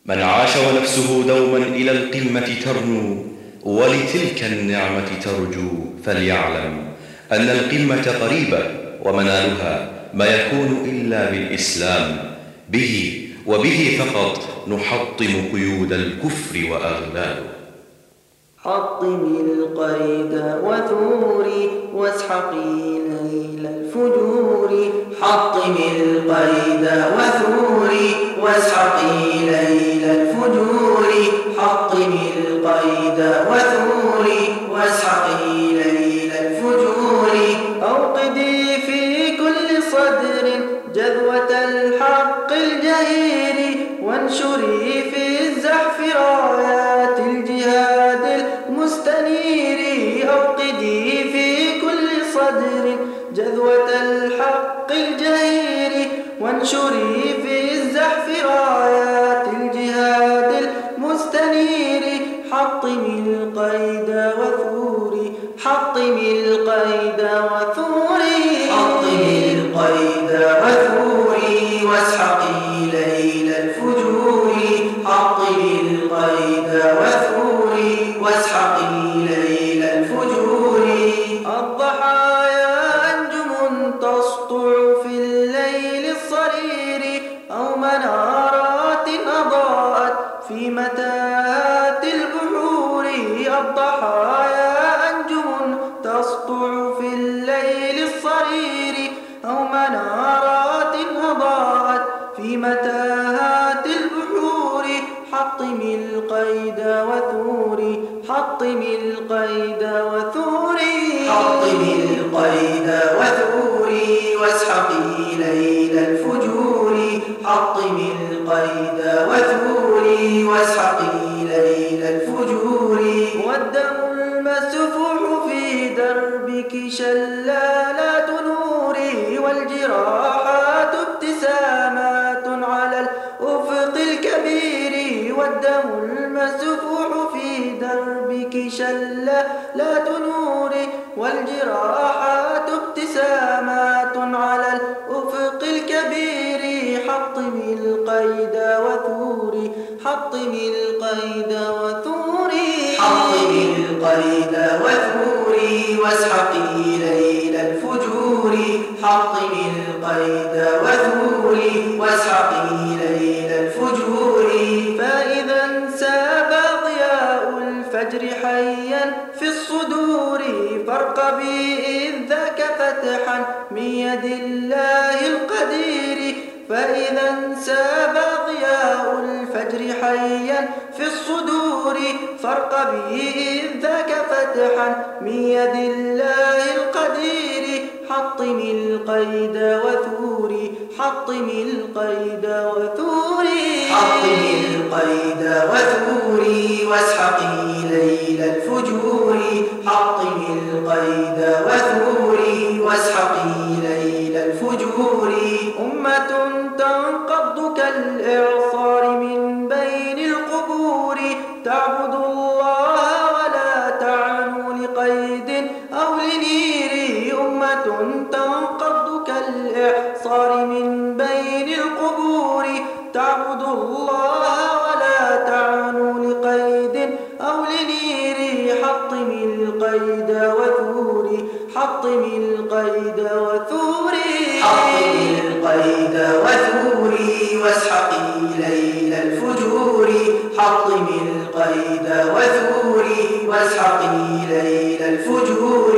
من عاش ونفسه دوما إلى القمة ترنو ولتلك النعمة ترجو فليعلم أن القمة قريبة ومنالها ما يكون إلا بالإسلام. به وبه فقط نحطم قيود الكفر وأغلاله. حطم القيد وثوري واسحقي ليل الفجور. حطم القيد وثوري واسحقي ليل الفجور. حطم القيد وثوري واسحقي ليل الفجور. أوقدي في كل صدر جذوة الحق الجهير وانشري في الزحف رايات الجهاد المستنير. أوقدي في كل صدر جذوة الحق الجهير وانشري في الزحف رايات الجهاد المستنير. حطم القيد وثوري حطم القيد وثوري. حطم القيد وثوري واسحقي ليل الفجور. حطم القيد وثوري واسحقي ليل الفجور. الضحايا أنجم تسطع في الليل الصرير أو منارات أضاءت في متاهات البحور. الضحايا أنجم تسطع في الليل الصرير أو منارات أضاءت في متاهات البحور. حطم القيد وثوري حطم القيد وثوري. حطم القيد وثوري واسحقي ليل الفجور. حطم القيد وثوري واسحقي ليل الفجور. والدم المسفوح في دربك شلالات نوري والجراحات ابتسامات على الأفق الكبير. والدم المسفوح في دربك شلالات نوري والجراحات ابتسامات على الأفق الكبير. حطم القيد وثوري حطم القيد وثوري. حطم القيد وثوري واسحقي ليل الفجور. حطم القيد وثوري واسحقي ليل الفجور. فإذا انساب ضياء الفجر حيا في الصدور فارقبي إذ ذاك فتحا من يد الله القدير. فإذا انساب ضياء الفجر حيا في الصدور فارقبي إذ ذاك فتحا من يد الله القدير. حطم القيد وثوري حطم القيد وثوري. حطم القيد وثوري واسحقي ليل الفجور. حطم القيد وثوري واسحقي ليل الفجور. أمة تنقض كالإعصار من بين القبور تعبد الله ولا تعنو لقيد أو لنير. أمة تنقض كالإعصار من بين القبور تعبد الله ولا تعنو لقيد أو لنير. حطم القيد وثوري حطم القيد وثوري. حطم القيد وثوري واسحقي ليل الفجور. حطم القيد وثوري واسحقي ليل الفجور.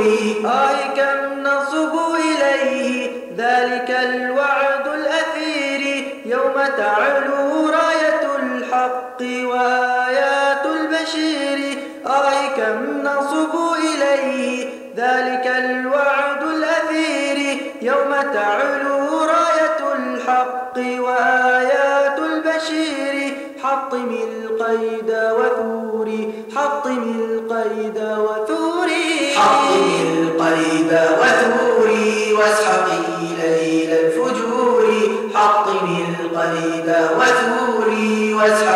كم نصب إليه ذلك الوعد الأثير يوم تعلو راية الحق وآيات البشير. كم نصب إليه ذلك الوعد الأثير يوم تعلو راية الحق وآيات البشير. حطم القيد وثوري حطم القيد وثوري. حطم القيد وثوري واسحقي ليل الفجور. حطم القيد وثوري واسحقي